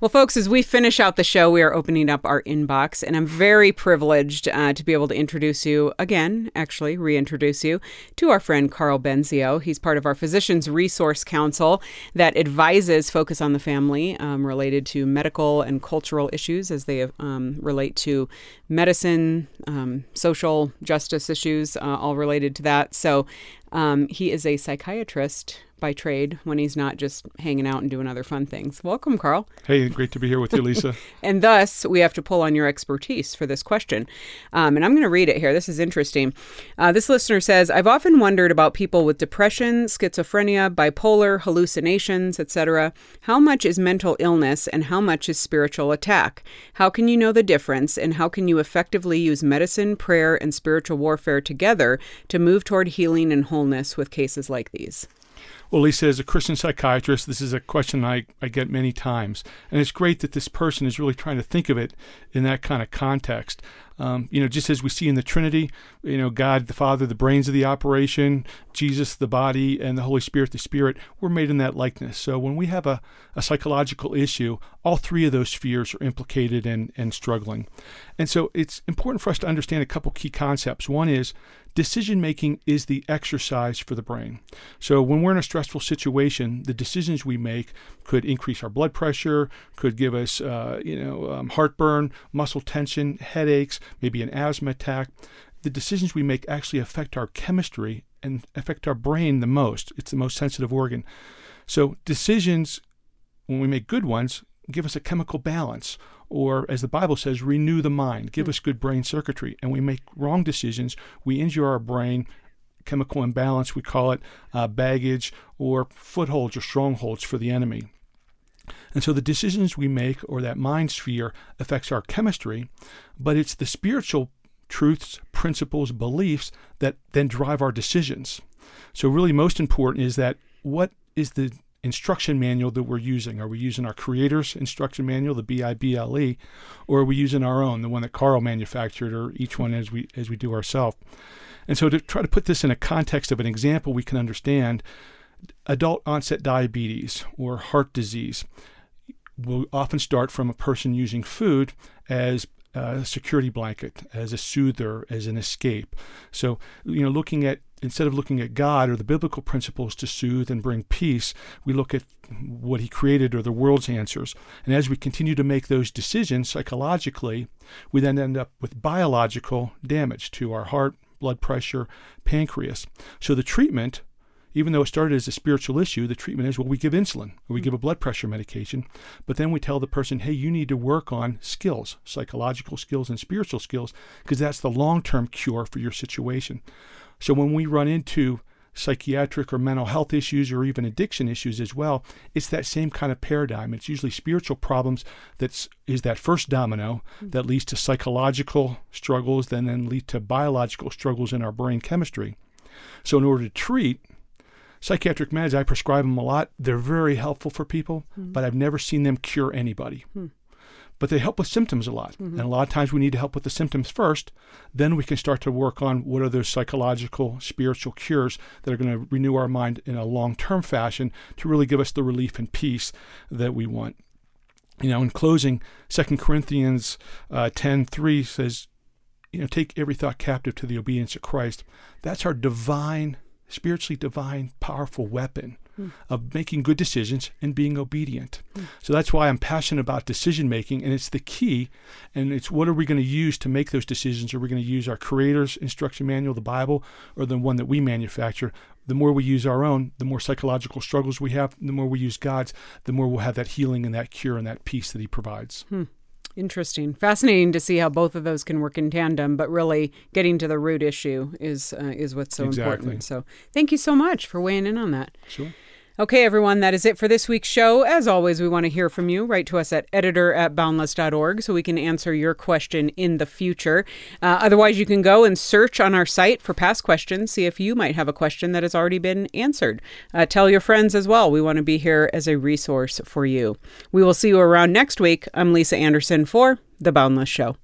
Well, folks, as we finish out the show, we are opening up our inbox, and I'm very privileged to be able to introduce you again, actually reintroduce you to our friend Carl Benzio. He's part of our Physicians Resource Council that advises Focus on the Family related to medical and cultural issues as they relate to medicine, social justice issues, all related to that. So he is a psychiatrist by trade when he's not just hanging out and doing other fun things. Welcome, Carl. Hey, great to be here with you, Lisa. And thus, we have to pull on your expertise for this question. And I'm going to read it here. This is interesting. This listener says, I've often wondered about people with depression, schizophrenia, bipolar, hallucinations, etc. How much is mental illness and how much is spiritual attack? How can you know the difference, and how can you effectively use medicine, prayer, and spiritual warfare together to move toward healing and wholeness with cases like these? Well, Lisa, as a Christian psychiatrist, this is a question I get many times. And it's great that this person is really trying to think of it in that kind of context. Just as we see in the Trinity, God, the Father, the brains of the operation, Jesus, the body, and the Holy Spirit, the Spirit, we're made in that likeness. So when we have a psychological issue, all three of those spheres are implicated and struggling. And so it's important for us to understand a couple key concepts. One is decision-making is the exercise for the brain. So when we're in a stressful situation, the decisions we make could increase our blood pressure, could give us, heartburn, muscle tension, headaches, maybe an asthma attack. The decisions we make actually affect our chemistry and affect our brain the most. It's the most sensitive organ. So decisions, when we make good ones, give us a chemical balance, or as the Bible says, renew the mind, give us good brain circuitry. And we make wrong decisions, we injure our brain, chemical imbalance, we call it baggage, or footholds or strongholds for the enemy. And so the decisions we make, or that mind sphere, affects our chemistry, but it's the spiritual truths, principles, beliefs that then drive our decisions. So really most important is that what is the instruction manual that we're using? Are we using our Creator's instruction manual, the Bible, or are we using our own, the one that Carl manufactured, or each one as we do ourselves? And so to try to put this in a context of an example we can understand, adult onset diabetes or heart disease will often start from a person using food as a security blanket, as a soother, as an escape. So, instead of looking at God or the biblical principles to soothe and bring peace, we look at what He created or the world's answers. And as we continue to make those decisions psychologically, we then end up with biological damage to our heart, blood pressure, pancreas. So the treatment, even though it started as a spiritual issue, the treatment is, we give insulin or we give a blood pressure medication, but then we tell the person, hey, you need to work on skills, psychological skills and spiritual skills, because that's the long-term cure for your situation. So when we run into psychiatric or mental health issues or even addiction issues as well, it's that same kind of paradigm. It's usually spiritual problems that is that first domino that leads to psychological struggles, then lead to biological struggles in our brain chemistry. So in order to treat, psychiatric meds, I prescribe them a lot. They're very helpful for people, but I've never seen them cure anybody. But they help with symptoms a lot. And a lot of times we need to help with the symptoms first. Then we can start to work on what are those psychological, spiritual cures that are going to renew our mind in a long-term fashion to really give us the relief and peace that we want. In closing, 2 Corinthians 10:3 says, take every thought captive to the obedience of Christ. That's our spiritually divine, powerful weapon of making good decisions and being obedient. So that's why I'm passionate about decision making, and it's the key. And it's what are we going to use to make those decisions? Are we going to use our Creator's instruction manual, the Bible, or the one that we manufacture? The more we use our own, the more psychological struggles we have. The more we use God's, the more we'll have that healing and that cure and that peace that He provides. Interesting. Fascinating to see how both of those can work in tandem, but really getting to the root issue is what's so important. So thank you so much for weighing in on that. Sure. Okay, everyone, that is it for this week's show. As always, we want to hear from you. Write to us at editor@boundless.org so we can answer your question in the future. Otherwise, you can go and search on our site for past questions, see if you might have a question that has already been answered. Tell your friends as well. We want to be here as a resource for you. We will see you around next week. I'm Lisa Anderson for The Boundless Show.